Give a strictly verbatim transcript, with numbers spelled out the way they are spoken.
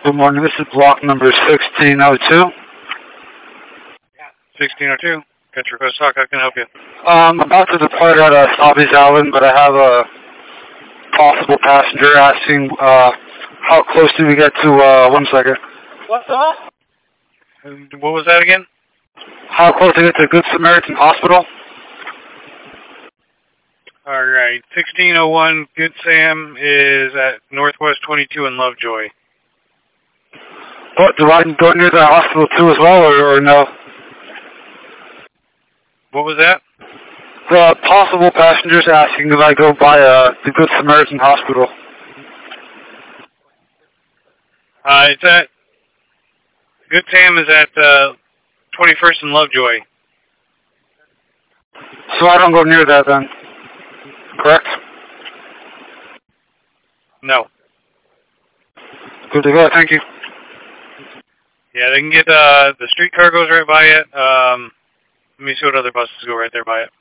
Good morning. This is block number sixteen oh two. sixteen oh two. Country Coast Talk. How can I help you? Um, I'm about to depart at uh, Sabi's Island, but I have a possible passenger asking uh, how close do we get to, uh, one second. What's up? What was that again? How close to get to Good Samaritan Hospital? All right. sixteen oh one Good Sam is at Northwest twenty-two in Lovejoy. What, do I go near the hospital too as well, or, or no? What was that? The possible passengers asking if I go by uh, the Good Samaritan Hospital. Uh, it's at Good Sam is at uh, twenty-first and Lovejoy. So I don't go near that then, correct? No. Good to go, thank you. Yeah, they can get uh, the streetcar goes right by it. Um, let me see what other buses go right there by it.